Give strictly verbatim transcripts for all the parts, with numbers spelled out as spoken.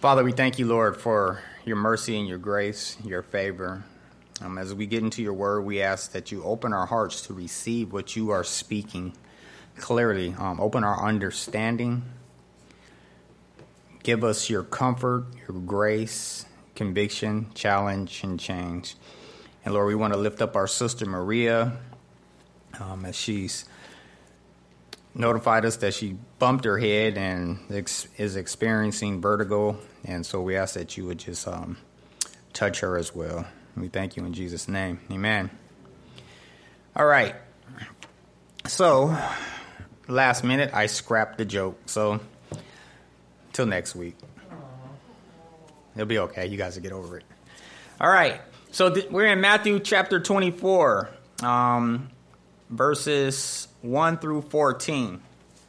Father, we thank you, Lord, for your mercy and your grace, your favor. Um, as we get into your word, we ask that you open our hearts to receive what you are speaking clearly. Um, open our understanding. Give us your comfort, your grace, conviction, challenge, and change. And Lord, we want to lift up our sister Maria um, as she's notified us that she bumped her head and ex- is experiencing vertigo. And so we ask that you would just um, touch her as well. We thank you in Jesus' name. Amen. All right. So last minute, I scrapped the joke. So till next week. It'll be okay. You guys will get over it. All right. So th- we're in Matthew chapter twenty-four, um, verses one through fourteen.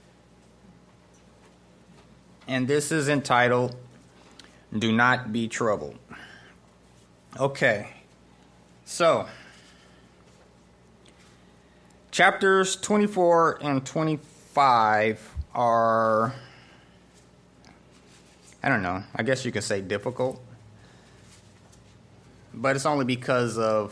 And this is entitled, Do Not Be Troubled. Okay. So, chapters twenty-four and twenty-five are, I don't know, I guess you could say difficult. But it's only because of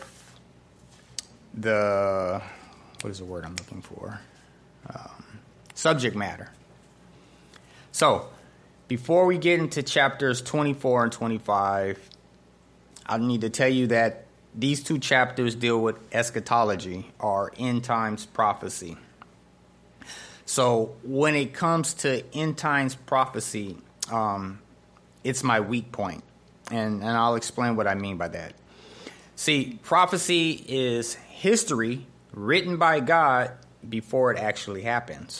the, what is the word I'm looking for? Um, subject matter. So, before we get into chapters twenty-four and twenty-five, I need to tell you that these two chapters deal with eschatology, or end times prophecy. So, when it comes to end times prophecy, um, it's my weak point. And, and I'll explain what I mean by that. See, prophecy is history written by God before it actually happens.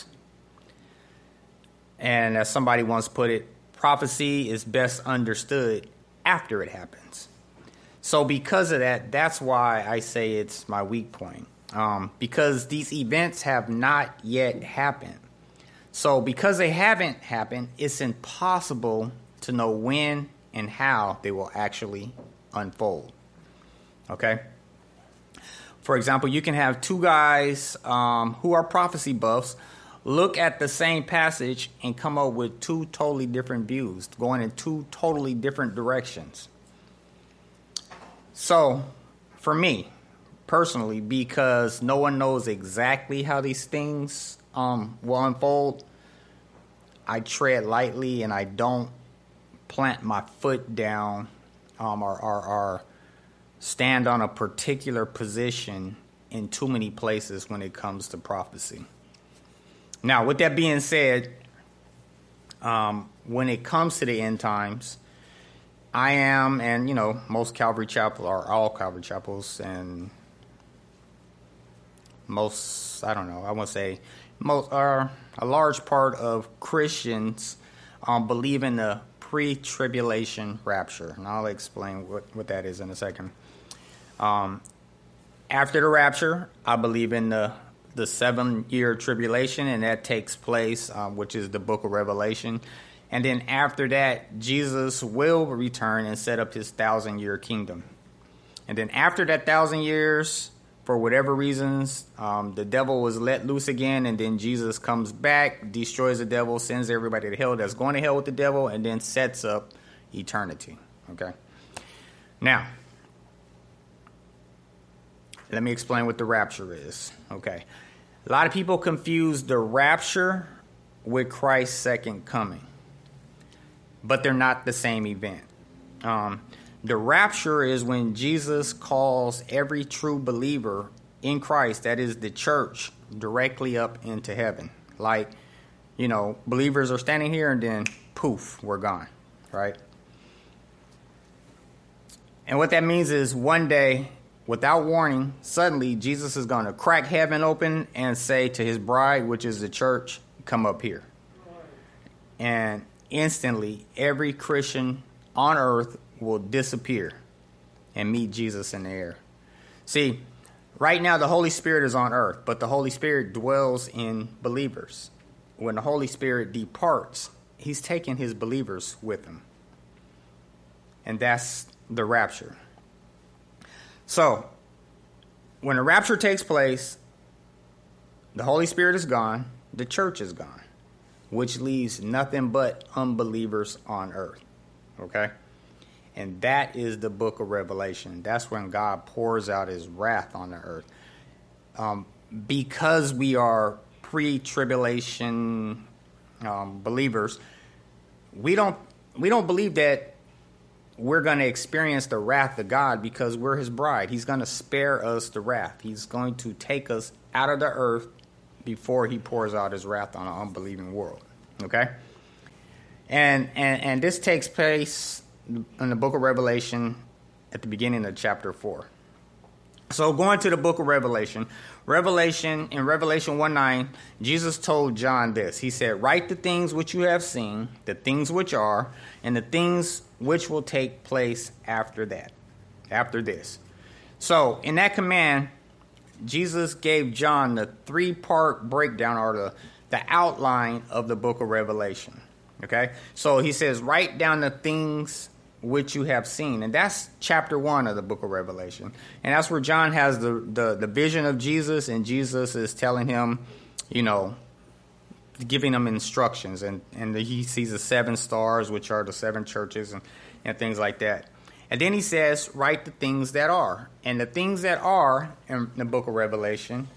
And as somebody once put it, prophecy is best understood after it happens. So because of that, that's why I say it's my weak point. Um, because these events have not yet happened. So because they haven't happened, it's impossible to know when and how they will actually unfold. Okay? For example, you can have two guys um, who are prophecy buffs look at the same passage and come up with two totally different views, going in two totally different directions. So, for me, personally, because no one knows exactly how these things um, will unfold, I tread lightly and I don't plant my foot down um, or, or, or stand on a particular position in too many places when it comes to prophecy. Now, with that being said, um, when it comes to the end times, I am, and you know, most Calvary Chapel, or all Calvary Chapels, and most, I don't know, I want to say, most, are a large part of Christians um, believe in the pre-tribulation rapture. And I'll explain what, what that is in a second. Um, after the rapture, I believe in the the seven-year tribulation, and that takes place, um, which is the book of Revelation. And then after that, Jesus will return and set up his thousand-year kingdom. And then after that thousand years, for whatever reasons, um, the devil was let loose again, and then Jesus comes back, destroys the devil, sends everybody to hell that's going to hell with the devil, and then sets up eternity. Okay? Now, let me explain what the rapture is. Okay? A lot of people confuse the rapture with Christ's second coming, but they're not the same event. Um, the rapture is when Jesus calls every true believer in Christ, that is the church, directly up into heaven. Like, you know, believers are standing here and then poof, we're gone, right? And what that means is one day, without warning, suddenly Jesus is going to crack heaven open and say to his bride, which is the church, come up here. And instantly, every Christian on earth will disappear and meet Jesus in the air. See, right now the Holy Spirit is on earth, but the Holy Spirit dwells in believers. When the Holy Spirit departs, he's taking his believers with him. And that's the rapture. So, when the rapture takes place, the Holy Spirit is gone, the church is gone, which leaves nothing but unbelievers on earth. Okay? And that is the book of Revelation. That's when God pours out his wrath on the earth. Um, because we are pre-tribulation um, believers, we don't we don't believe that we're going to experience the wrath of God because we're his bride. He's going to spare us the wrath. He's going to take us out of the earth before he pours out his wrath on an unbelieving world. Okay? And, and and this takes place in the book of Revelation at the beginning of chapter four. So going to the book of Revelation, Revelation, in Revelation one nine, Jesus told John this. He said, write the things which you have seen, the things which are, and the things which will take place after that, after this. So in that command, Jesus gave John the three-part breakdown or the, the outline of the book of Revelation. Okay? So he says, write down the things which you have seen. And that's chapter one of the book of Revelation. And that's where John has the, the, the vision of Jesus, and Jesus is telling him, you know, giving him instructions. And, and the, he sees the seven stars, which are the seven churches and, and things like that. And then he says, write the things that are. And the things that are in the book of Revelation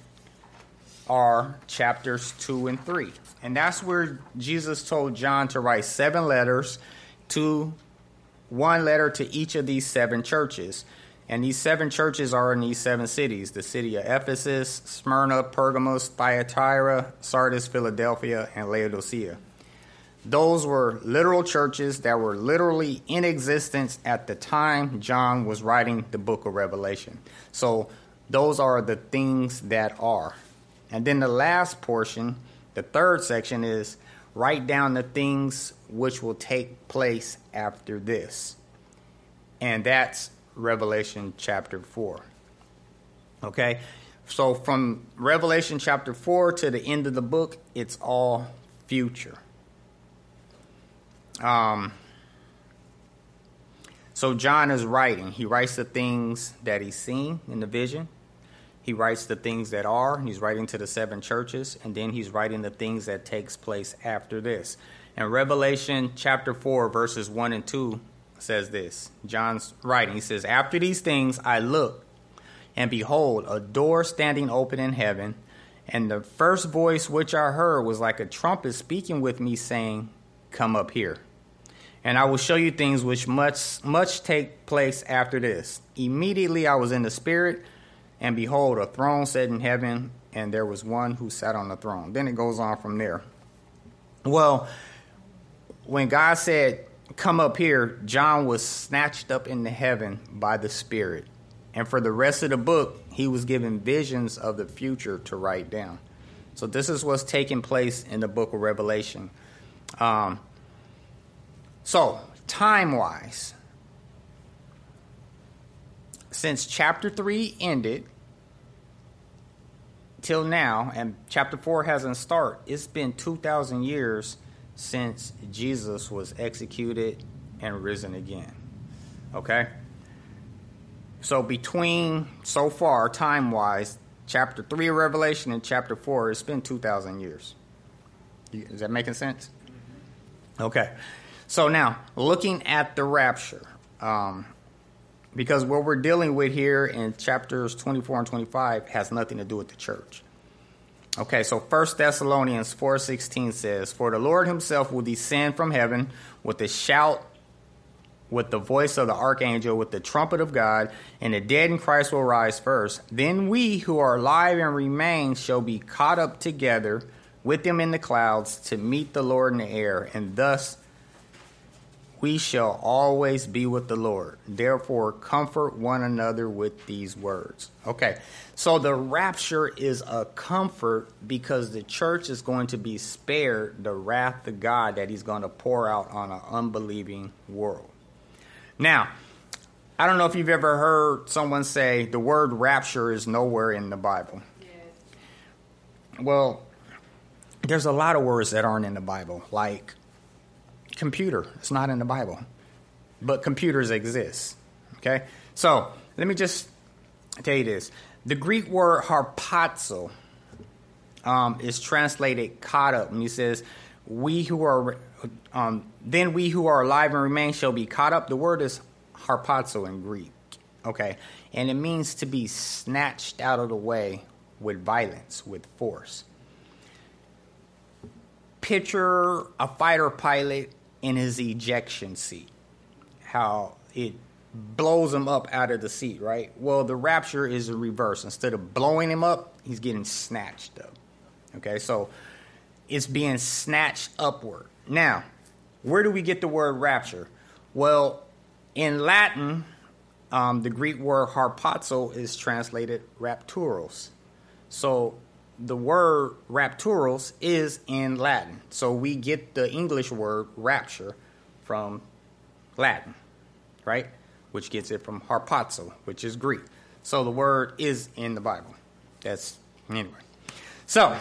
are chapters two and three. And that's where Jesus told John to write seven letters, to one letter to each of these seven churches. And these seven churches are in these seven cities: the city of Ephesus, Smyrna, Pergamos, Thyatira, Sardis, Philadelphia, and Laodicea. Those were literal churches that were literally in existence at the time John was writing the book of Revelation. So those are the things that are. And then the last portion, the third section, is write down the things which will take place after this. And that's Revelation chapter four. Okay? So from Revelation chapter four to the end of the book, it's all future. Um, so John is writing. He writes the things that he's seen in the vision. He writes the things that are. And he's writing to the seven churches. And then he's writing the things that takes place after this. And Revelation chapter four, verses one and two says this. John's writing. He says, after these things I looked, and behold, a door standing open in heaven. And the first voice which I heard was like a trumpet speaking with me, saying, come up here, and I will show you things which must much take place after this. Immediately I was in the Spirit, and behold, a throne set in heaven, and there was one who sat on the throne. Then it goes on from there. Well, when God said, come up here, John was snatched up into heaven by the Spirit. And for the rest of the book, he was given visions of the future to write down. So this is what's taking place in the book of Revelation. Um, so, time-wise, since chapter three ended till now, and chapter four hasn't started, it's been two thousand years since Jesus was executed and risen again. Okay? So between, so far, time-wise, chapter three of Revelation and chapter four, it's been two thousand years. Is that making sense? Okay. So now, looking at the rapture, um, because what we're dealing with here in chapters twenty-four and twenty-five has nothing to do with the church. Okay, so First Thessalonians four sixteen says, for the Lord himself will descend from heaven with a shout, with the voice of the archangel, with the trumpet of God, and the dead in Christ will rise first. Then we who are alive and remain shall be caught up together with them in the clouds to meet the Lord in the air, and thus we shall always be with the Lord. Therefore, comfort one another with these words. Okay, so the rapture is a comfort because the church is going to be spared the wrath of God that he's going to pour out on an unbelieving world. Now, I don't know if you've ever heard someone say the word rapture is nowhere in the Bible. Yes. Well, there's a lot of words that aren't in the Bible, like computer. It's not in the Bible, but computers exist. Okay, so let me just tell you this: the Greek word harpazo um, is translated caught up, and he says we who are, um, then we who are alive and remain shall be caught up. The word is harpazo in Greek, okay? And it means to be snatched out of the way with violence, with force. Picture a fighter pilot in his ejection seat, how it blows him up out of the seat, right? Well, the rapture is the reverse. Instead of blowing him up, he's getting snatched up. Okay, so it's being snatched upward. Now, where do we get the word rapture? Well, in Latin, um, the Greek word harpazo is translated rapturos. So the word rapturos is in Latin. So we get the English word rapture from Latin, right? Which gets it from harpazo, which is Greek. So the word is in the Bible. That's, anyway. So,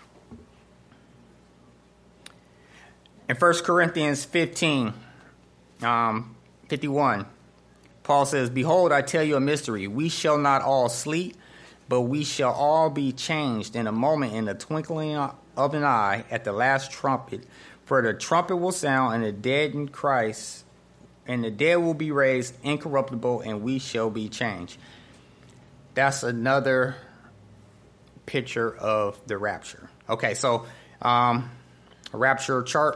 in First Corinthians fifteen, um, fifty-one, Paul says, "Behold, I tell you a mystery. We shall not all sleep, but we shall all be changed in a moment, in the twinkling of an eye, at the last trumpet. For the trumpet will sound, and the dead in Christ, and the dead will be raised incorruptible, and we shall be changed." That's another picture of the rapture. Okay, so um, a rapture chart.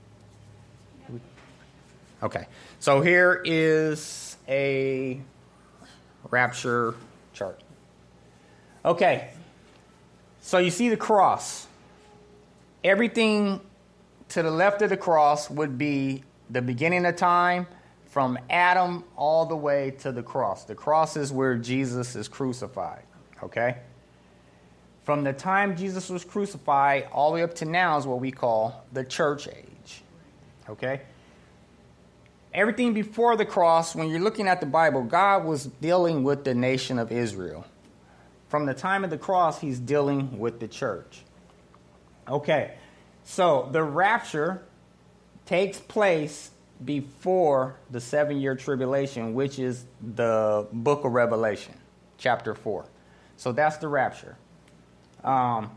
Okay, so here is a rapture chart. Okay, so you see the cross. Everything to the left of the cross would be the beginning of time, from Adam all the way to the cross. The cross is where Jesus is crucified, okay? From the time Jesus was crucified all the way up to now is what we call the church age, okay? Everything before the cross, when you're looking at the Bible, God was dealing with the nation of Israel. From the time of the cross, he's dealing with the church. Okay, so the rapture takes place before the seven-year tribulation, which is the book of Revelation, chapter four. So that's the rapture. Um,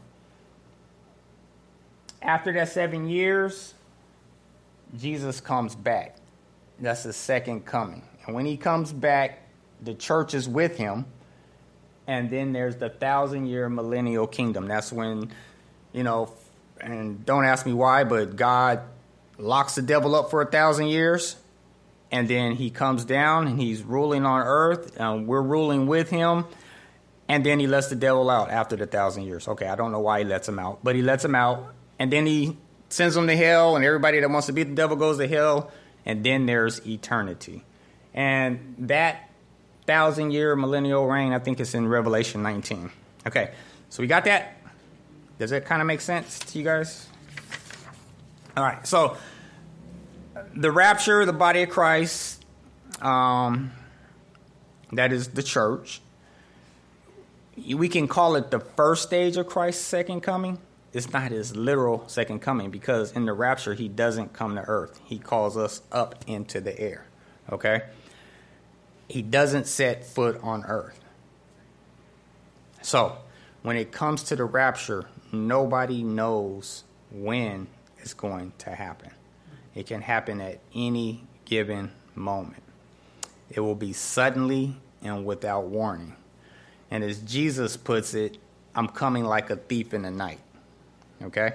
after that seven years, Jesus comes back. That's the second coming. And when he comes back, the church is with him. And then there's the thousand-year millennial kingdom. That's when, you know, and don't ask me why, but God locks the devil up for a thousand years. And then he comes down and he's ruling on earth. And we're ruling with him. And then he lets the devil out after the thousand years. Okay, I don't know why he lets him out, but he lets him out. And then he sends him to hell, and everybody that wants to beat the devil goes to hell. And then there's eternity. And that thousand-year millennial reign, I think it's in Revelation nineteen. Okay, so we got that? Does that kind of make sense to you guys? All right, so the rapture, the body of Christ, um, that is the church. We can call it the first stage of Christ's second coming. It's not his literal second coming, because in the rapture, he doesn't come to earth. He calls us up into the air, okay? He doesn't set foot on earth. So when it comes to the rapture, nobody knows when it's going to happen. It can happen at any given moment. It will be suddenly and without warning. And as Jesus puts it, I'm coming like a thief in the night. Okay?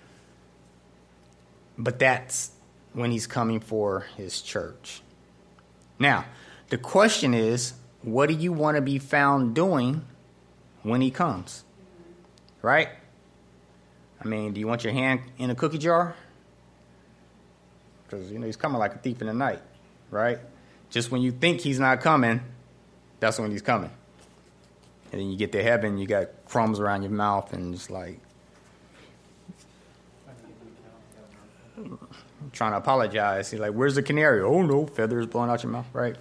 But that's when he's coming for his church. Now, the question is, what do you want to be found doing when he comes? Right? I mean, do you want your hand in a cookie jar? Because, you know, he's coming like a thief in the night, right? Just when you think he's not coming, that's when he's coming. And then you get to heaven, you got crumbs around your mouth, and just like trying to apologize. He's like, where's the canary? Oh, no, feathers blowing out your mouth, right?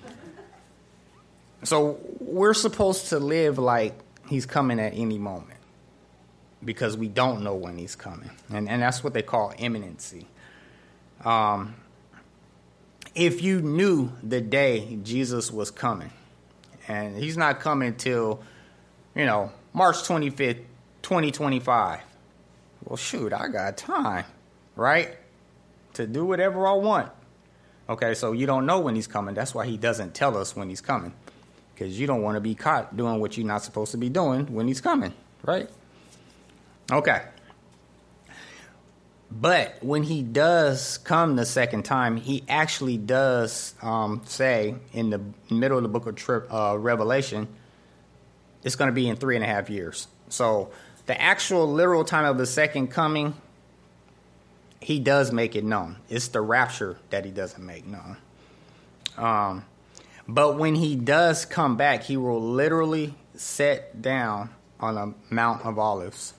So we're supposed to live like he's coming at any moment, because we don't know when he's coming. And, and that's what they call imminency. Um, if you knew the day Jesus was coming, and he's not coming till, you know, March twenty-fifth, twenty twenty-five. Well, shoot, I got time. right? To do whatever I want. Okay, so you don't know when he's coming. That's why he doesn't tell us when he's coming. Because you don't want to be caught doing what you're not supposed to be doing when he's coming, right? Okay. But when he does come the second time, he actually does um, say in the middle of the book of tri- uh, Revelation, it's going to be in three and a half years. So the actual literal time of the second coming, he does make it known. It's the rapture that he doesn't make known. Um, but when he does come back, he will literally sit down on a Mount of Olives.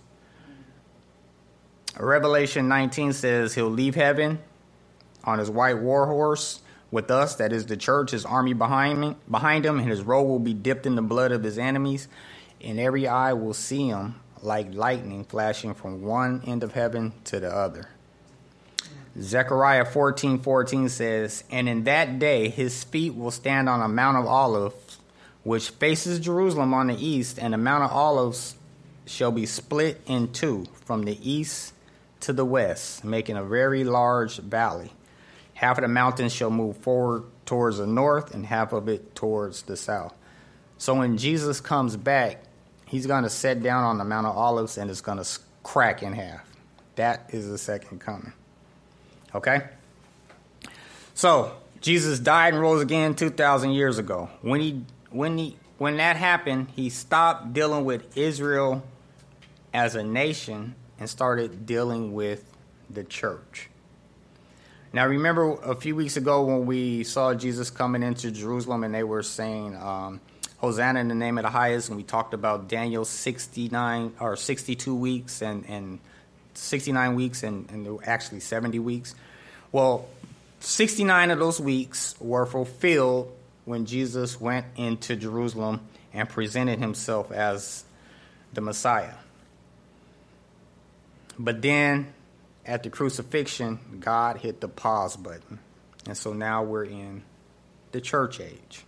Revelation nineteen says he'll leave heaven on his white war horse with us, that is the church, his army behind me, behind him, and his robe will be dipped in the blood of his enemies, and every eye will see him like lightning flashing from one end of heaven to the other. Zechariah fourteen fourteen says, and in that day his feet will stand on a Mount of Olives, which faces Jerusalem on the east, and the Mount of Olives shall be split in two from the east to the west, making a very large valley. Half of the mountain shall move forward towards the north, and half of it towards the south. So when Jesus comes back, he's going to sit down on the Mount of Olives, and it's going to crack in half. That is the second coming. Okay? So Jesus died and rose again two thousand years ago. When he, when he, when that happened, he stopped dealing with Israel as a nation and started dealing with the church. Now, remember a few weeks ago when we saw Jesus coming into Jerusalem and they were saying, um, Hosanna in the name of the highest, and we talked about Daniel sixty-nine or sixty-two weeks and, and sixty-nine weeks and, and actually seventy weeks. Well, sixty-nine of those weeks were fulfilled when Jesus went into Jerusalem and presented himself as the Messiah. But then, at the crucifixion, God hit the pause button. And so now we're in the church age.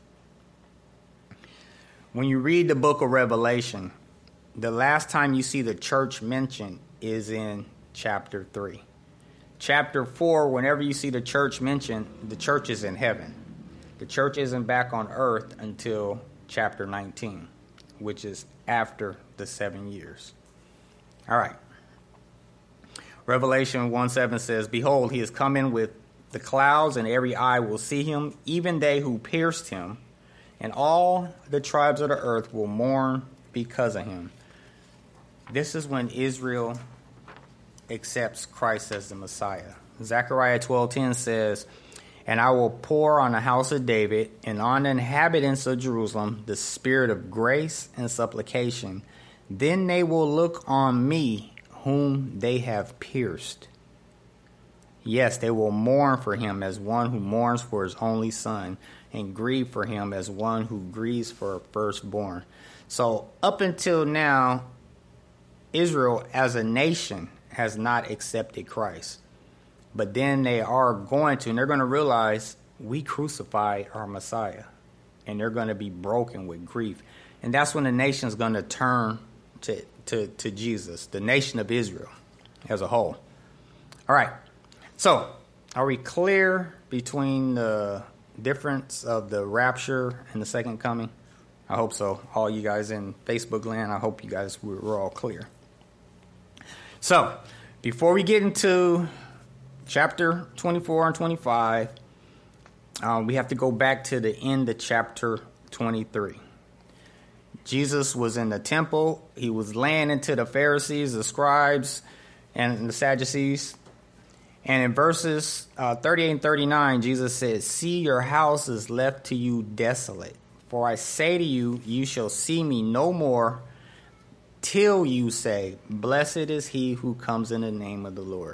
When you read the book of Revelation, the last time you see the church mentioned is in chapter three. Chapter four, whenever you see the church mentioned, the church is in heaven. The church isn't back on earth until chapter nineteen, which is after the seven years. All right. Revelation one seven says, behold, he is coming with the clouds, and every eye will see him, even they who pierced him, and all the tribes of the earth will mourn because of him. This is when Israel accepts Christ as the Messiah. Zechariah twelve ten says, and I will pour on the house of David and on the inhabitants of Jerusalem the spirit of grace and supplication. Then they will look on me, whom they have pierced. Yes, they will mourn for him as one who mourns for his only son, and grieve for him as one who grieves for a firstborn. So up until now, Israel as a nation has not accepted Christ. But then they are going to, and they're going to realize we crucified our Messiah. And they're going to be broken with grief. And that's when the nation's going to turn to To, to Jesus, the nation of Israel as a whole. All right. So, are we clear between the difference of the rapture and the second coming? I hope so. All you guys in Facebook land, I hope you guys were, were all clear. So, before we get into chapter twenty-four and twenty-five, um, we have to go back to the end of chapter twenty-three. Jesus was in the temple. He was laying into the Pharisees, the scribes, and the Sadducees. And in verses uh, thirty-eight and thirty-nine, Jesus says, see, your house is left to you desolate. For I say to you, you shall see me no more till you say, blessed is he who comes in the name of the Lord.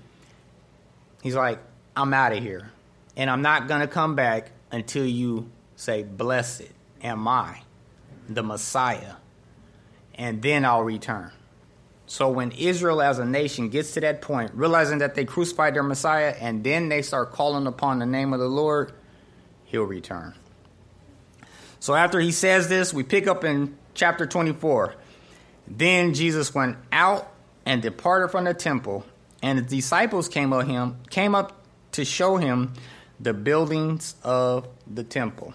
He's like, I'm out of here. And I'm not going to come back until you say, blessed am I, the Messiah, and then I'll return. So when Israel as a nation gets to that point, realizing that they crucified their Messiah, and then they start calling upon the name of the Lord, he'll return. So after he says this, we pick up in chapter twenty-four. Then Jesus went out and departed from the temple, And the disciples came up him came up to show him the buildings of the temple.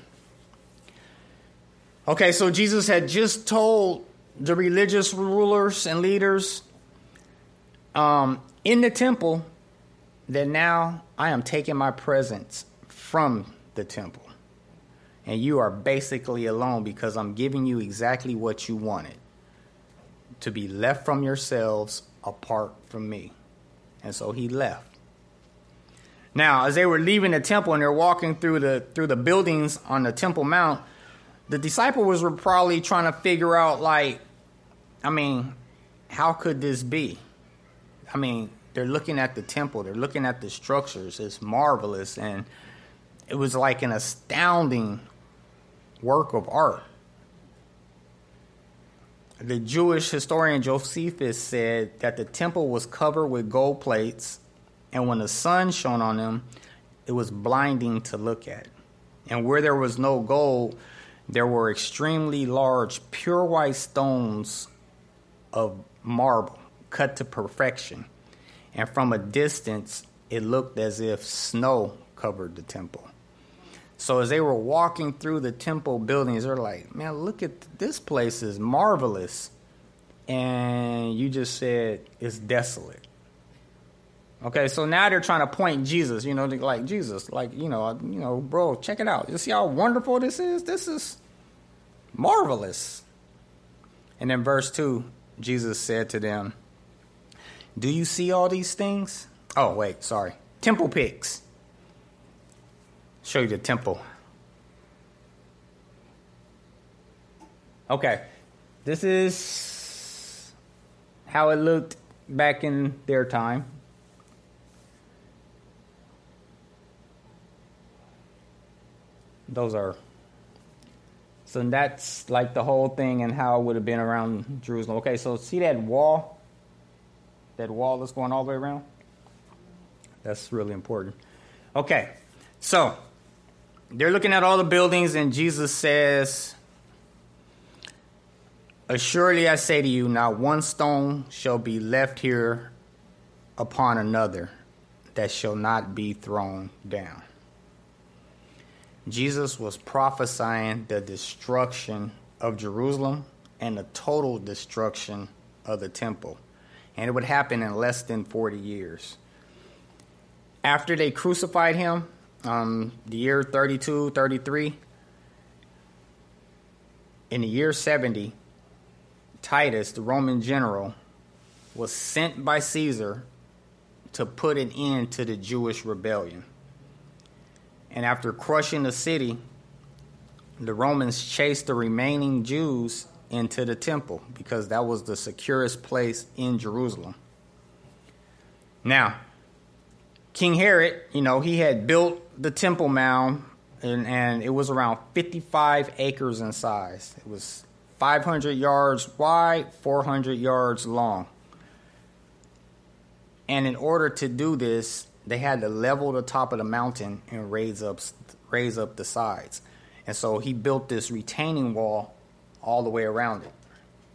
Okay, so Jesus had just told the religious rulers and leaders um, in the temple that now I am taking my presence from the temple. And you are basically alone because I'm giving you exactly what you wanted. To be left from yourselves apart from me. And so he left. Now, as they were leaving the temple and they're walking through the through the buildings on the Temple Mount, the disciples were probably trying to figure out, like, I mean, how could this be? I mean, they're looking at the temple. They're looking at the structures. It's marvelous. And it was like an astounding work of art. The Jewish historian Josephus said that the temple was covered with gold plates, and when the sun shone on them, it was blinding to look at. And where there was no gold, there were extremely large, pure white stones of marble cut to perfection. And from a distance, it looked as if snow covered the temple. So as they were walking through the temple buildings, they're like, man, look at this place is marvelous. And you just said it's desolate. Okay, so now they're trying to point Jesus, you know, like Jesus, like, you know, you know, bro, check it out. You see how wonderful this is? This is marvelous. And in verse two, Jesus said to them, do you see all these things? Oh, wait, sorry. Temple pigs. Show you the temple. Okay, this is how it looked back in their time. Those are, so that's like the whole thing and how it would have been around Jerusalem. Okay, so see that wall? That wall that's going all the way around? That's really important. Okay, so they're looking at all the buildings, and Jesus says, assuredly I say to you, not one stone shall be left here upon another that shall not be thrown down. Jesus was prophesying the destruction of Jerusalem and the total destruction of the temple. And it would happen in less than forty years. After they crucified him, um, the year thirty-two, thirty-three, in the year seventy, Titus, the Roman general, was sent by Caesar to put an end to the Jewish rebellion. And after crushing the city, the Romans chased the remaining Jews into the temple because that was the securest place in Jerusalem. Now, King Herod, you know, he had built the Temple Mount, and, and it was around fifty-five acres in size. It was five hundred yards wide, four hundred yards long. And in order to do this, they had to level the top of the mountain and raise up raise up the sides. And so he built this retaining wall all the way around it.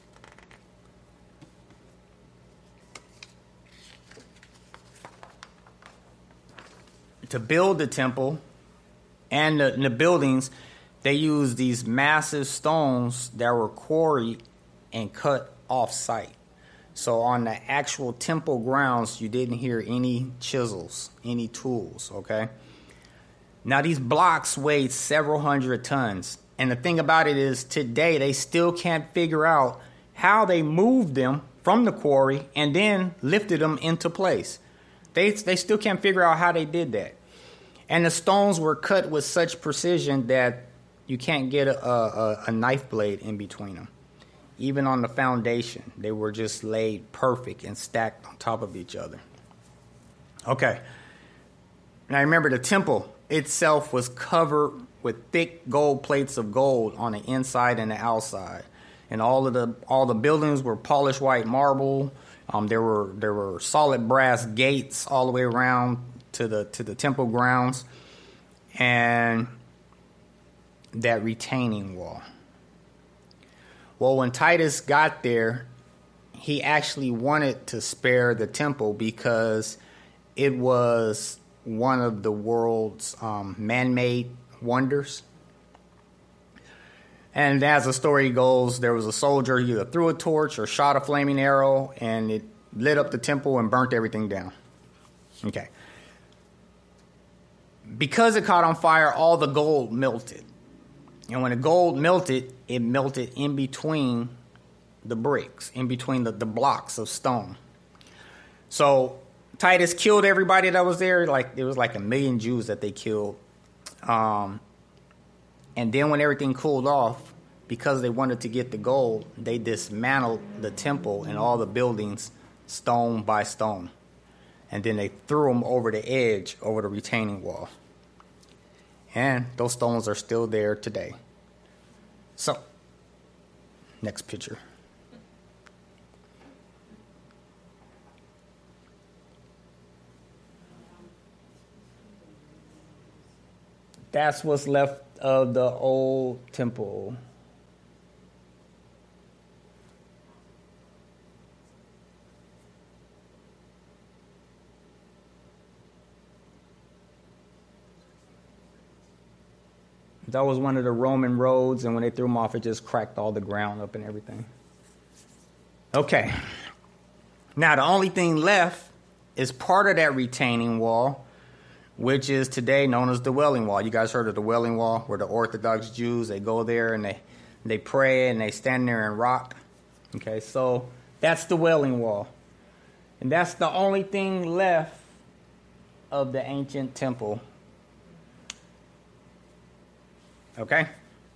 To build the temple and the, the buildings, they used these massive stones that were quarried and cut off site. So on the actual temple grounds, you didn't hear any chisels, any tools, okay? Now, these blocks weighed several hundred tons. And the thing about it is, today, they still can't figure out how they moved them from the quarry and then lifted them into place. They, they still can't figure out how they did that. And the stones were cut with such precision that you can't get a, a, a knife blade in between them. Even on the foundation, they were just laid perfect and stacked on top of each other. Okay. Now remember, the temple itself was covered with thick gold plates of gold on the inside and the outside. And all of the all the buildings were polished white marble. Um, there were there were solid brass gates all the way around to the to the temple grounds, and that retaining wall. Well, when Titus got there, he actually wanted to spare the temple because it was one of the world's um, man-made wonders. And as the story goes, there was a soldier who either threw a torch or shot a flaming arrow, and it lit up the temple and burnt everything down. Okay. Because it caught on fire, all the gold melted. And when the gold melted, it melted in between the bricks, in between the, the blocks of stone. So Titus killed everybody that was there. Like there was like a million Jews that they killed. Um, and then when everything cooled off, because they wanted to get the gold, they dismantled the temple and all the buildings stone by stone. And then they threw them over the edge, over the retaining wall. And those stones are still there today. So, next picture. That's what's left of the old temple. That was one of the Roman roads, and when they threw them off, it just cracked all the ground up and everything. Okay. Now, the only thing left is part of that retaining wall, which is today known as the Wailing Wall. You guys heard of the Wailing Wall, where the Orthodox Jews, they go there and they, they pray and they stand there and rock. Okay, so that's the Wailing Wall. And that's the only thing left of the ancient temple. Okay?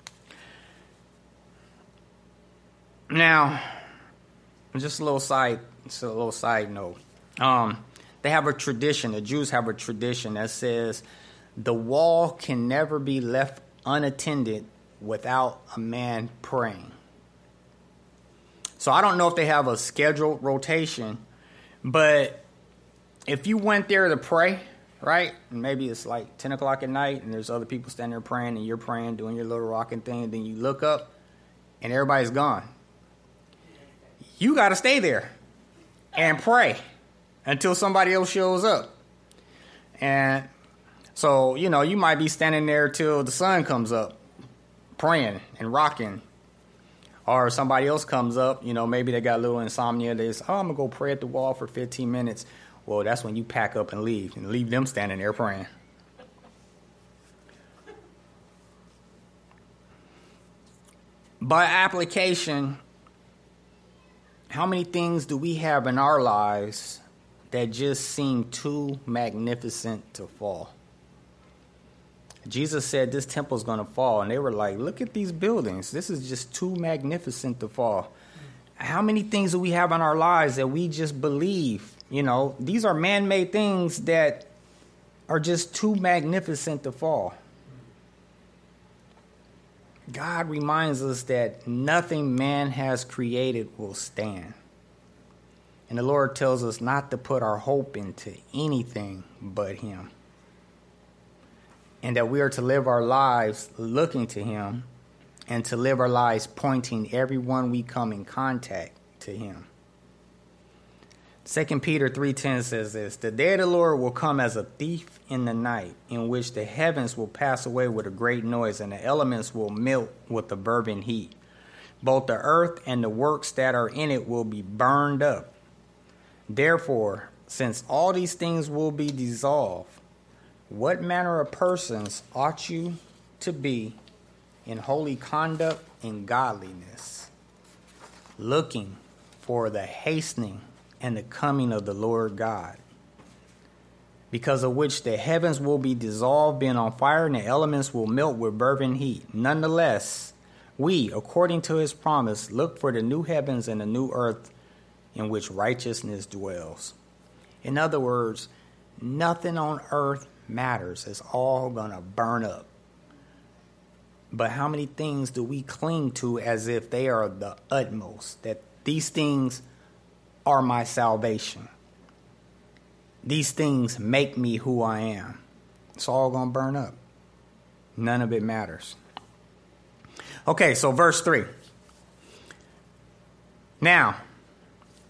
Now, just a little side, just a little side note. Um, they have a tradition, the Jews have a tradition that says the wall can never be left unattended without a man praying. So I don't know if they have a scheduled rotation, but if you went there to pray, right? And maybe it's like ten o'clock at night and there's other people standing there praying and you're praying, doing your little rocking thing, and then you look up and everybody's gone. You got to stay there and pray until somebody else shows up. And so, you know, you might be standing there till the sun comes up praying and rocking. Or somebody else comes up, you know, maybe they got a little insomnia. They say, oh, I'm going to go pray at the wall for fifteen minutes. Well, that's when you pack up and leave, and leave them standing there praying. By application, how many things do we have in our lives that just seem too magnificent to fall? Jesus said this temple is going to fall, and they were like, look at these buildings. This is just too magnificent to fall. How many things do we have in our lives that we just believe? You know, these are man-made things that are just too magnificent to fall. God reminds us that nothing man has created will stand. And the Lord tells us not to put our hope into anything but Him. And that we are to live our lives looking to Him, and to live our lives pointing everyone we come in contact to Him. Second Peter three ten says this, the day of the Lord will come as a thief in the night, in which the heavens will pass away with a great noise, and the elements will melt with the burning heat. Both the earth and the works that are in it will be burned up. Therefore, since all these things will be dissolved, what manner of persons ought you to be in holy conduct and godliness, looking for the hastening and the coming of the Lord God, because of which the heavens will be dissolved, being on fire, and the elements will melt with burning heat. Nonetheless, we, according to His promise, look for the new heavens and the new earth in which righteousness dwells. In other words, nothing on earth matters. It's all going to burn up. But how many things do we cling to as if they are the utmost, that these things are my salvation? These things make me who I am. It's all going to burn up. None of it matters. Okay, so verse three. Now,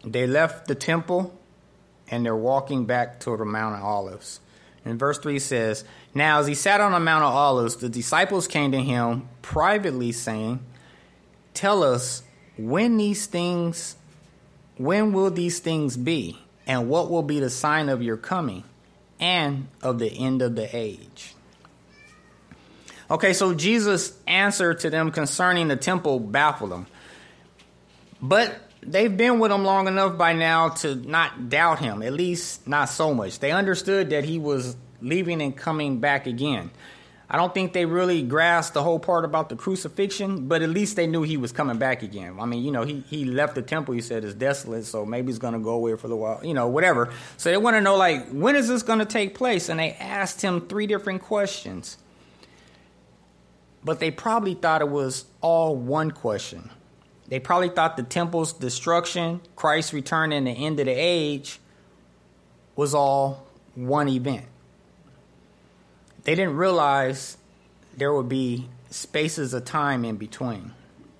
they left the temple and they're walking back toward the Mount of Olives. And verse three says, "Now as he sat on the Mount of Olives, the disciples came to him privately, saying, 'Tell us when these things, when will these things be? And what will be the sign of your coming and of the end of the age?'" Okay, so Jesus' answer to them concerning the temple baffled them. But they've been with him long enough by now to not doubt him, at least not so much. They understood that he was leaving and coming back again. I don't think they really grasped the whole part about the crucifixion, but at least they knew he was coming back again. I mean, you know, he, he left the temple, he said, it's desolate, so maybe he's going to go away for a little while, you know, whatever. So they want to know, like, when is this going to take place? And they asked him three different questions. But they probably thought it was all one question. They probably thought the temple's destruction, Christ's return, and the end of the age was all one event. They didn't realize there would be spaces of time in between.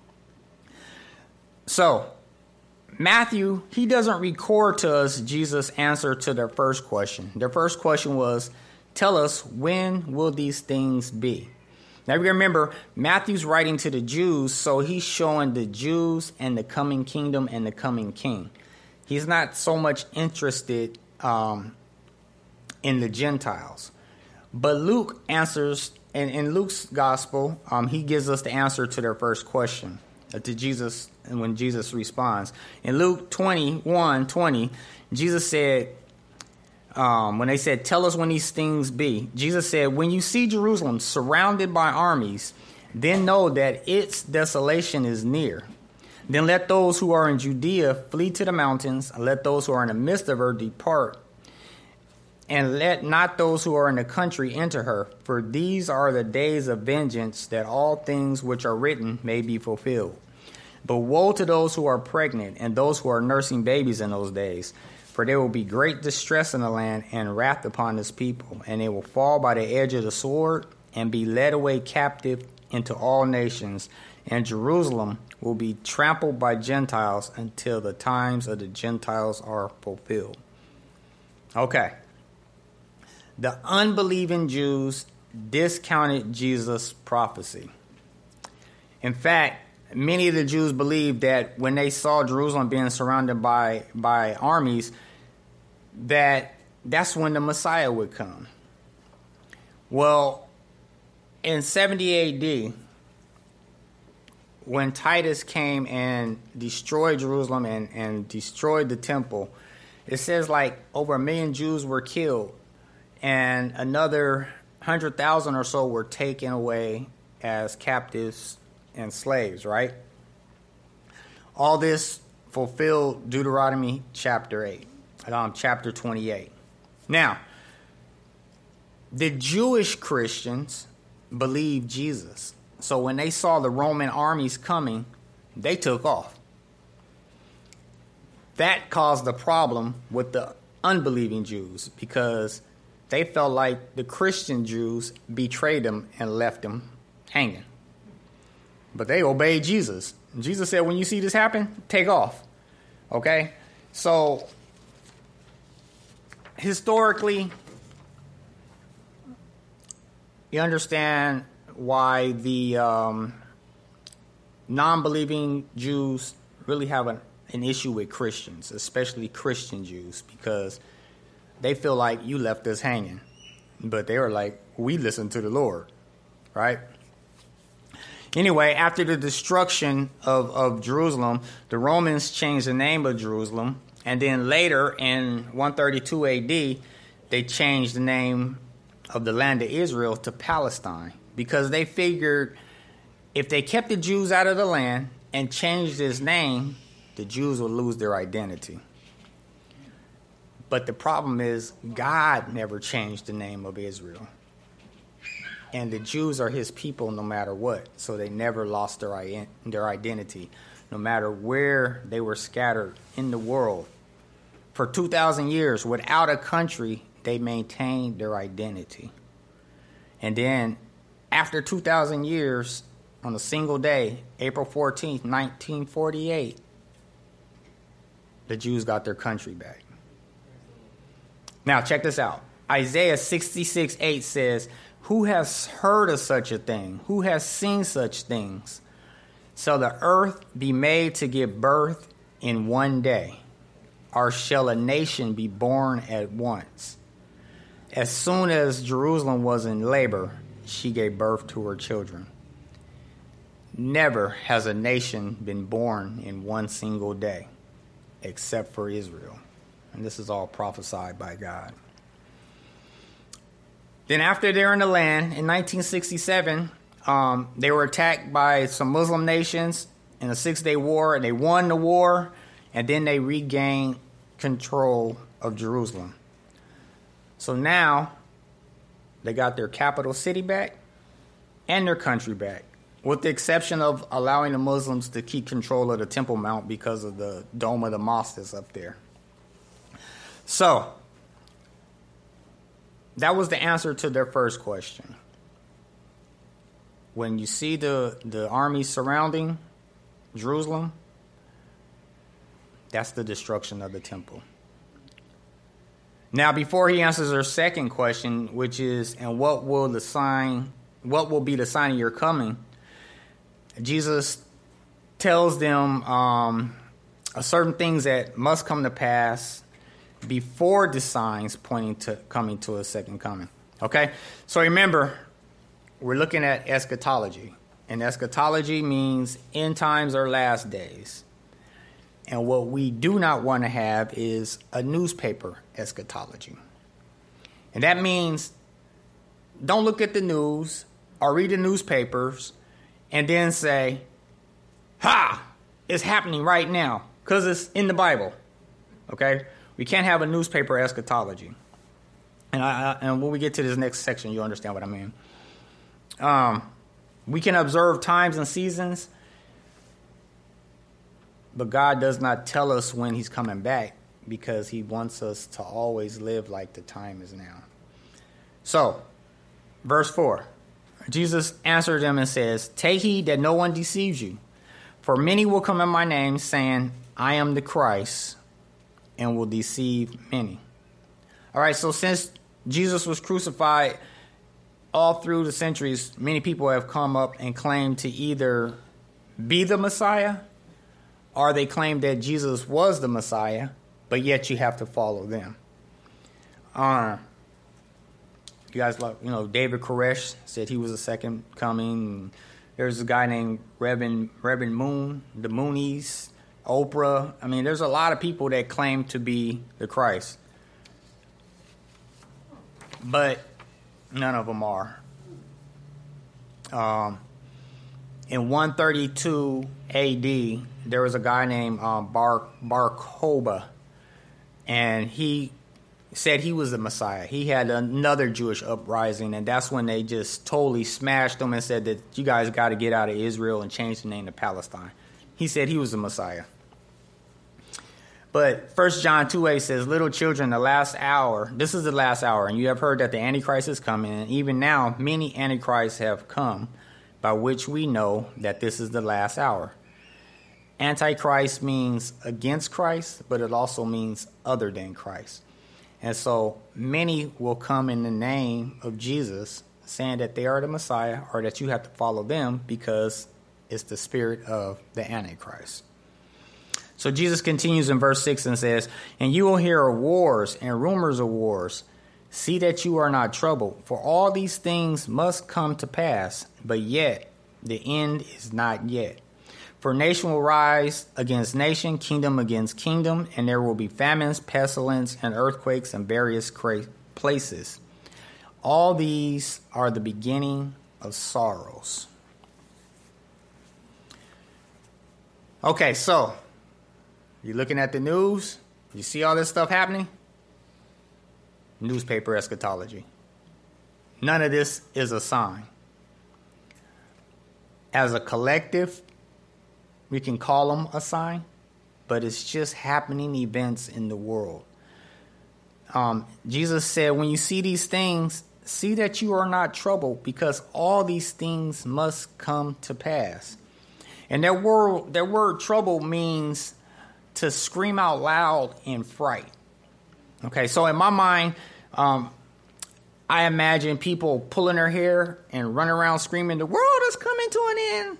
So, Matthew, he doesn't record to us Jesus' answer to their first question. Their first question was, "Tell us, when will these things be?" Now remember, Matthew's writing to the Jews, so he's showing the Jews and the coming kingdom and the coming king. He's not so much interested um, in the Gentiles. But Luke answers, and in Luke's gospel, um, he gives us the answer to their first question, uh, to Jesus, and when Jesus responds. In Luke twenty-one twenty, Jesus said, Um, when they said, "Tell us when these things be," Jesus said, "When you see Jerusalem surrounded by armies, then know that its desolation is near. Then let those who are in Judea flee to the mountains, and let those who are in the midst of her depart. And let not those who are in the country enter her, for these are the days of vengeance, that all things which are written may be fulfilled. But woe to those who are pregnant, and those who are nursing babies in those days. For there will be great distress in the land and wrath upon this people, and they will fall by the edge of the sword and be led away captive into all nations, and Jerusalem will be trampled by Gentiles until the times of the Gentiles are fulfilled." Okay. The unbelieving Jews discounted Jesus' prophecy. In fact, many of the Jews believed that when they saw Jerusalem being surrounded by, by armies, that that's when the Messiah would come. Well, in seventy A D, when Titus came and destroyed Jerusalem and, and destroyed the temple, it says like over a million Jews were killed, and another one hundred thousand or so were taken away as captives and slaves, right? All this fulfilled Deuteronomy chapter eight, um, chapter twenty-eight. Now, the Jewish Christians believed Jesus. So when they saw the Roman armies coming, they took off. That caused a problem with the unbelieving Jews because they felt like the Christian Jews betrayed them and left them hanging. But they obeyed Jesus. Jesus said, when you see this happen, take off. Okay? So, historically, you understand why the um, non-believing Jews really have an, an issue with Christians, especially Christian Jews, because they feel like you left us hanging. But they were like, we listen to the Lord, right? Anyway, after the destruction of, of Jerusalem, the Romans changed the name of Jerusalem. And then later, in one thirty-two A D, they changed the name of the land of Israel to Palestine, because they figured if they kept the Jews out of the land and changed his name, the Jews would lose their identity. But the problem is God never changed the name of Israel. And the Jews are his people no matter what. So they never lost their, their identity, no matter where they were scattered in the world. For two thousand years, without a country, they maintained their identity. And then after two thousand years, on a single day, April fourteenth, nineteen forty-eight, the Jews got their country back. Now, check this out. Isaiah sixty-six eight says, who has heard of such a thing? Who has seen such things? Shall the earth be made to give birth in one day? Or shall a nation be born at once? As soon as Jerusalem was in labor, she gave birth to her children. Never has a nation been born in one single day, except for Israel. And this is all prophesied by God. Then after they're in the land, in nineteen sixty-seven, um, they were attacked by some Muslim nations in a six-day war, and they won the war, and then they regained control of Jerusalem. So now they got their capital city back and their country back, with the exception of allowing the Muslims to keep control of the Temple Mount because of the Dome of the Mosque that's up there. So that was the answer to their first question. When you see the, the army surrounding Jerusalem, that's the destruction of the temple. Now, before he answers their second question, which is, and what will the sign, what will be the sign of your coming? Jesus tells them um, certain things that must come to pass before the signs pointing to coming to a second coming. Okay? So remember, we're looking at eschatology. And eschatology means end times or last days. And what we do not want to have is a newspaper eschatology. And that means don't look at the news or read the newspapers and then say, ha, it's happening right now because it's in the Bible. Okay? We can't have a newspaper eschatology. And, I, and when we get to this next section, you'll understand what I mean. Um, we can observe times and seasons, but God does not tell us when he's coming back because he wants us to always live like the time is now. So, verse four, Jesus answered them and says, take heed that no one deceives you, for many will come in my name saying, I am the Christ, and will deceive many. All right, so since Jesus was crucified, all through the centuries, many people have come up and claimed to either be the Messiah or they claim that Jesus was the Messiah, but yet you have to follow them. Uh, you guys, like, you know, David Koresh said he was the second coming. There's a guy named Reverend, Reverend Moon, the Moonies, Oprah. I mean, there's a lot of people that claim to be the Christ, but none of them are. Um, in one thirty-two A D, there was a guy named um, Bar Bar Kokhba, and he said he was the Messiah. He had another Jewish uprising, and that's when they just totally smashed him and said that you guys got to get out of Israel and change the name to Palestine. He said he was the Messiah. But First John two eight says, little children, the last hour, this is the last hour, and you have heard that the Antichrist is coming, and even now many Antichrists have come, by which we know that this is the last hour. Antichrist means against Christ, but it also means other than Christ. And so many will come in the name of Jesus, saying that they are the Messiah, or that you have to follow them because it's the spirit of the Antichrist. So Jesus continues in verse six and says, and you will hear of wars and rumors of wars. See that you are not troubled, for all these things must come to pass, but yet the end is not yet. For nation will rise against nation, kingdom against kingdom, and there will be famines, pestilence, and earthquakes in various places. All these are the beginning of sorrows. Okay, so you're looking at the news, you see all this stuff happening? Newspaper eschatology. None of this is a sign. As a collective, we can call them a sign, but it's just happening events in the world. Um, Jesus said, when you see these things, see that you are not troubled, because all these things must come to pass. And that word, that word trouble means to scream out loud in fright. Okay, so in my mind, um, I imagine people pulling their hair and running around screaming, the world is coming to an end.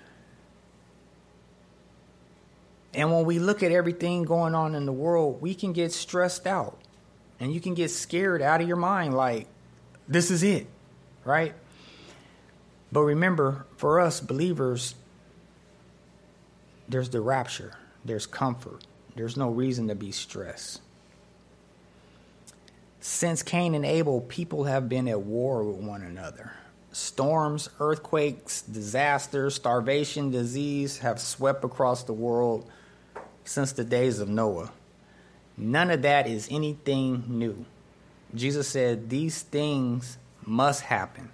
And when we look at everything going on in the world, we can get stressed out. And you can get scared out of your mind like, this is it, right? But remember, for us believers, there's the rapture. There's comfort. There's no reason to be stressed. Since Cain and Abel, people have been at war with one another. Storms, earthquakes, disasters, starvation, disease have swept across the world since the days of Noah. None of that is anything new. Jesus said these things must happen.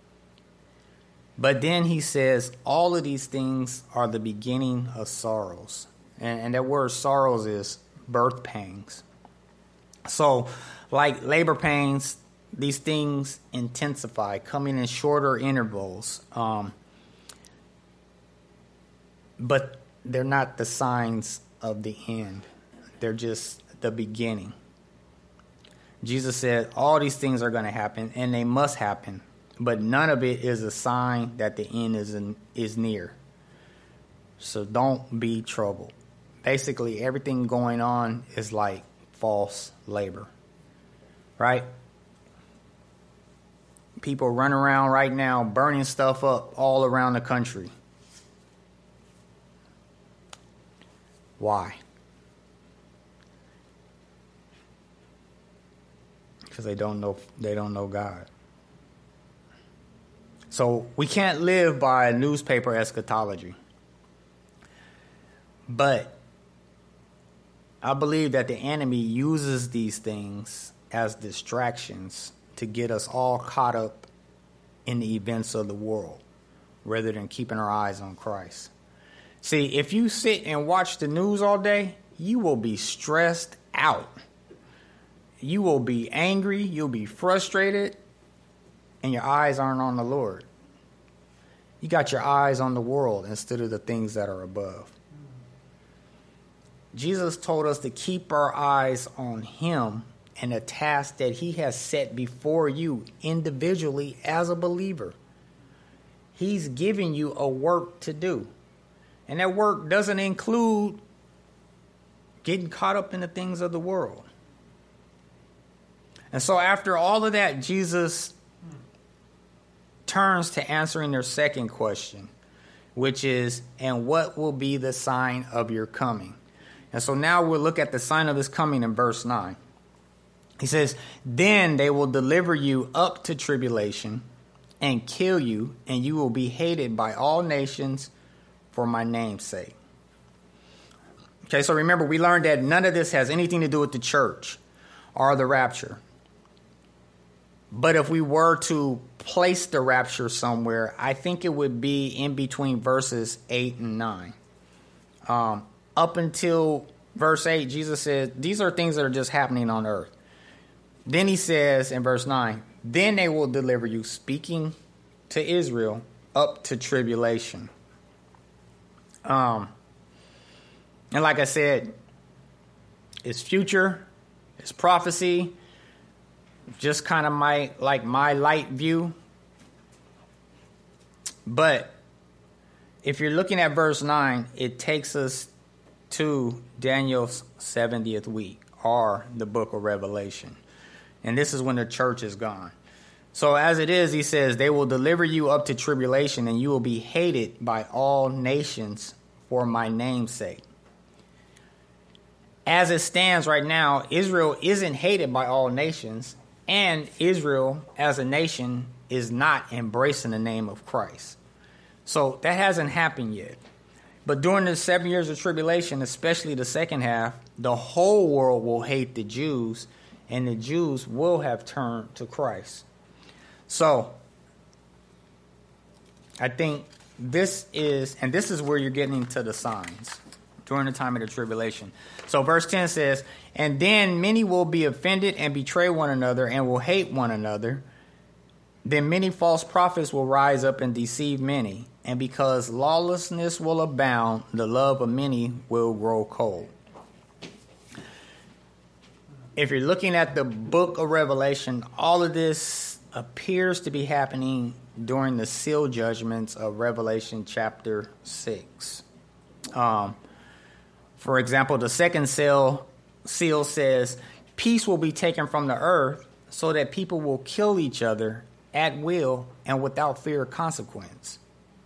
But then he says all of these things are the beginning of sorrows. And, and that word sorrows is birth pangs. So like labor pains, these things intensify, coming in shorter intervals. Um, but they're not the signs of the end. They're just the beginning. Jesus said all these things are going to happen, and they must happen, but none of it is a sign that the end is in, is near. So don't be troubled. Basically, everything going on is like false labor, right? People run around right now burning stuff up all around the country. Why? Because they don't know they don't know God. So we can't live by newspaper eschatology. But I believe that the enemy uses these things as distractions to get us all caught up in the events of the world rather than keeping our eyes on Christ. See, if you sit and watch the news all day, you will be stressed out. You will be angry, you'll be frustrated, and your eyes aren't on the Lord. You got your eyes on the world instead of the things that are above. Jesus told us to keep our eyes on him and the task that he has set before you individually as a believer. He's giving you a work to do. And that work doesn't include getting caught up in the things of the world. And so after all of that, Jesus turns to answering their second question, which is, and what will be the sign of your coming? And so now we'll look at the sign of his coming in verse nine. He says, then they will deliver you up to tribulation and kill you, and you will be hated by all nations for my name's sake. Okay, so remember, we learned that none of this has anything to do with the church or the rapture. But if we were to place the rapture somewhere, I think it would be in between verses eight and nine. Um, up until verse eight, Jesus said, these are things that are just happening on earth. Then he says in verse nine, then they will deliver you, speaking to Israel, up to tribulation. Um, and like I said, it's future, it's prophecy, just kind of my like my light view. But if you're looking at verse nine, it takes us to Daniel's seventieth week, or the book of Revelation. And this is when the church is gone. So as it is, he says, they will deliver you up to tribulation, and you will be hated by all nations for my name's sake. As it stands right now, Israel isn't hated by all nations, and Israel as a nation is not embracing the name of Christ. So that hasn't happened yet. But during the seven years of tribulation, especially the second half, the whole world will hate the Jews, and the Jews will have turned to Christ. So I think this is, and this is where you're getting into the signs during the time of the tribulation. So verse ten says, and then many will be offended and betray one another and will hate one another. Then many false prophets will rise up and deceive many. And because lawlessness will abound, the love of many will grow cold. if you're looking at the book of Revelation, all of this appears to be happening during the seal judgments of Revelation chapter six. Um, for example, the second seal, seal says, peace will be taken from the earth so that people will kill each other at will and without fear of consequence.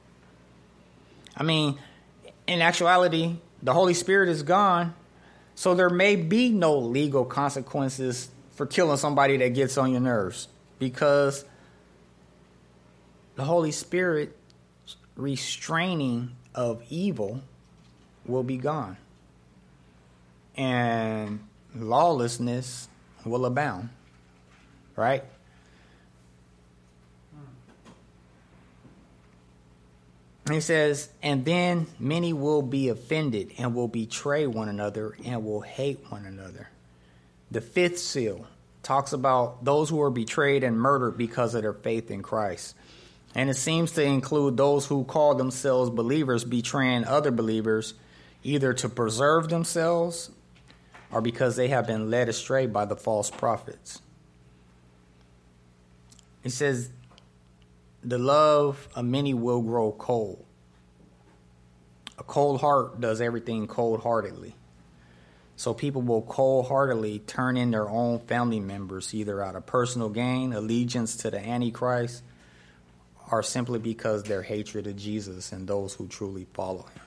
I mean, in actuality, the Holy Spirit is gone, so there may be no legal consequences for killing somebody that gets on your nerves, because the Holy Spirit restraining of evil will be gone, and lawlessness will abound, right? He says, and then many will be offended and will betray one another and will hate one another. The fifth seal talks about those who are betrayed and murdered because of their faith in Christ. And it seems to include those who call themselves believers betraying other believers, either to preserve themselves or because they have been led astray by the false prophets. He says, the love of many will grow cold. A cold heart does everything cold-heartedly. So people will cold-heartedly turn in their own family members, either out of personal gain, allegiance to the Antichrist, or simply because their hatred of Jesus and those who truly follow him.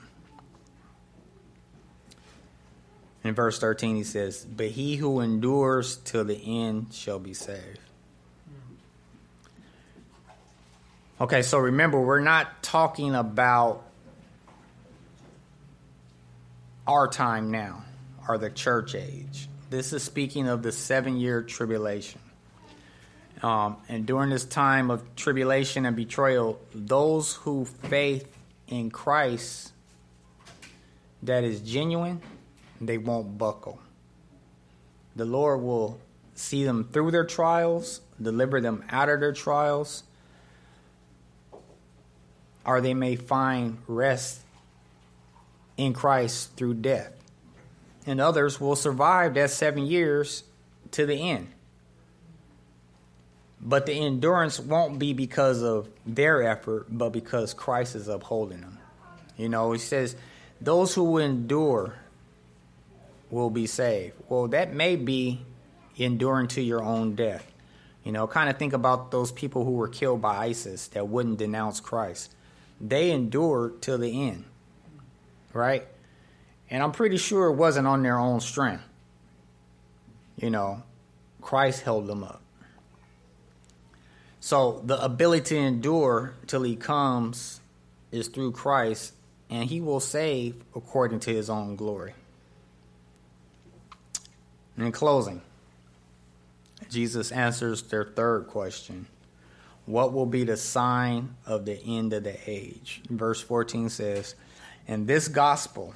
In verse thirteen, he says, but he who endures till the end shall be saved. Okay, so remember, we're not talking about our time now, or the church age. This is speaking of the seven-year tribulation. Um, and during this time of tribulation and betrayal, those who faith in Christ that is genuine, they won't buckle. The Lord will see them through their trials, deliver them out of their trials, or they may find rest in Christ through death. And others will survive that seven years to the end. But the endurance won't be because of their effort, but because Christ is upholding them. You know, he says, those who endure will be saved. Well, that may be enduring to your own death. You know, kind of think about those people who were killed by ISIS that wouldn't denounce Christ. They endured till the end, right? And I'm pretty sure it wasn't on their own strength. You know, Christ held them up. So the ability to endure till he comes is through Christ, and he will save according to his own glory. And in closing, Jesus answers their third question. What will be the sign of the end of the age? Verse fourteen says, and this gospel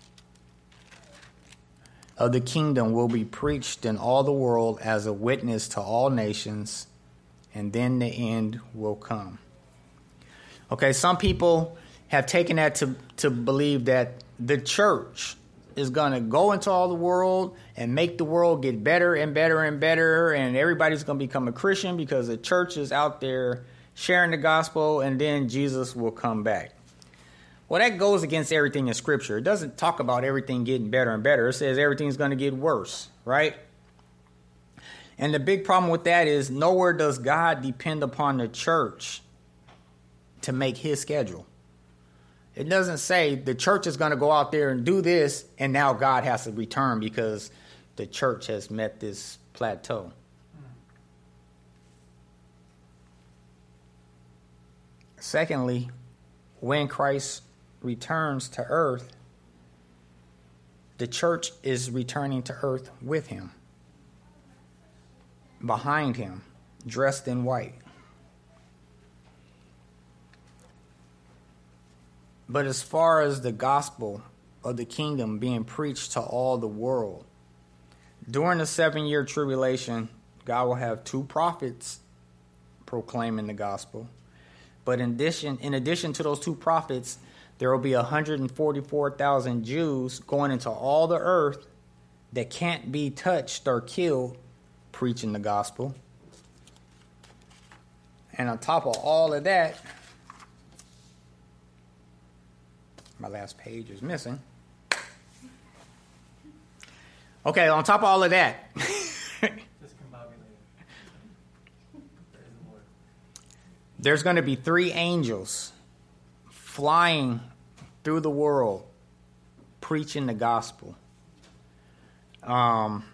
of the kingdom will be preached in all the world as a witness to all nations, and then the end will come. Okay, some people have taken that to, to believe that the church is going to go into all the world and make the world get better and better and better, and everybody's going to become a Christian because the church is out there sharing the gospel, and then Jesus will come back. Well, that goes against everything in Scripture. It doesn't talk about everything getting better and better. It says everything's going to get worse, right? And the big problem with that is nowhere does God depend upon the church to make his schedule. It doesn't say the church is going to go out there and do this, and now God has to return because the church has met this plateau. Secondly, when Christ returns to earth, the church is returning to earth with him, behind him, dressed in white. But as far as the gospel of the kingdom being preached to all the world, during the seven-year tribulation, God will have two prophets proclaiming the gospel. But in addition, in addition to those two prophets, there will be one hundred forty-four thousand Jews going into all the earth that can't be touched or killed preaching the gospel. And on top of all of that, my last page is missing. Okay, on top of all of that, there's going to be three angels flying through the world preaching the gospel. Um,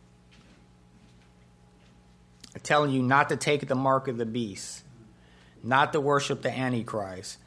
telling you not to take the mark of the beast, not to worship the Antichrist.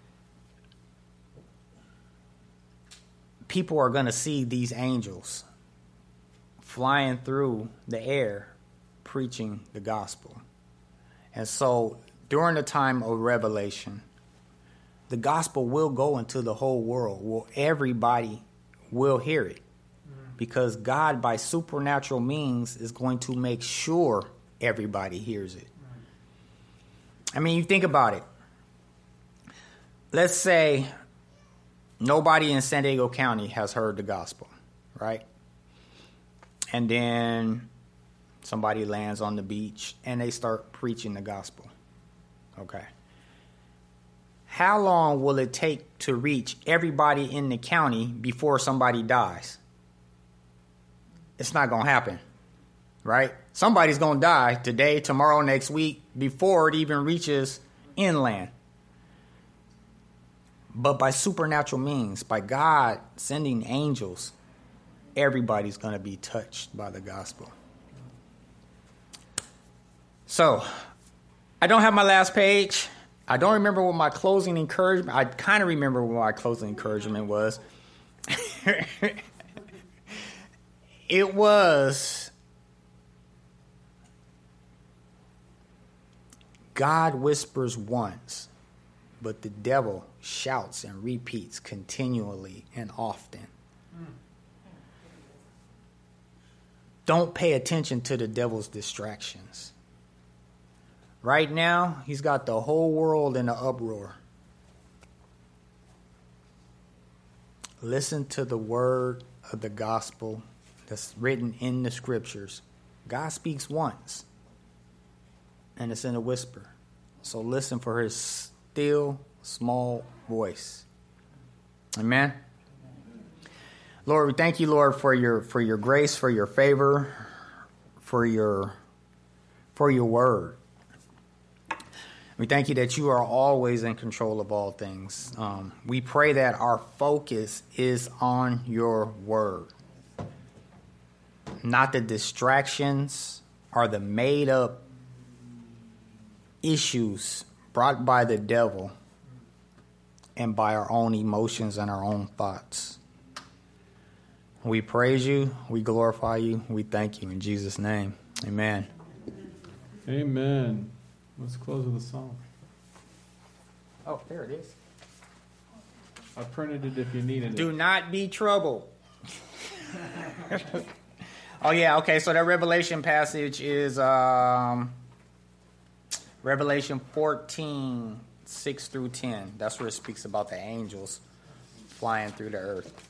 People are going to see these angels flying through the air preaching the gospel. And so during the time of Revelation, the gospel will go into the whole world. Well, everybody will hear it because God, by supernatural means, is going to make sure everybody hears it. I mean, you think about it. Let's say nobody in San Diego County has heard the gospel, right? And then somebody lands on the beach and they start preaching the gospel. Okay. How long will it take to reach everybody in the county before somebody dies? It's not going to happen, right? Somebody's going to die today, tomorrow, next week, before it even reaches inland. But by supernatural means, by God sending angels, everybody's going to be touched by the gospel. So, I don't have my last page. I don't remember what my closing encouragement, I kind of remember what my closing encouragement was. It was, God whispers once, but the devil shouts and repeats continually and often. Mm. Don't pay attention to the devil's distractions. Right now, he's got the whole world in an uproar. Listen to the word of the gospel that's written in the scriptures. God speaks once, and it's in a whisper. So listen for his still, small voice. Amen. Lord, we thank you, Lord, for your for your grace, for your favor, for your for your word. We thank you that you are always in control of all things. Um, we pray that our focus is on your word, not the distractions or the made-up issues brought by the devil and by our own emotions and our own thoughts. We praise you, we glorify you, we thank you in Jesus' name. Amen. Amen. Let's close with a song. Oh, there it is. I printed it if you needed it. Do not be troubled. Oh, yeah, okay, so that Revelation passage is um, Revelation fourteen, six through ten. That's where it speaks about the angels flying through the earth.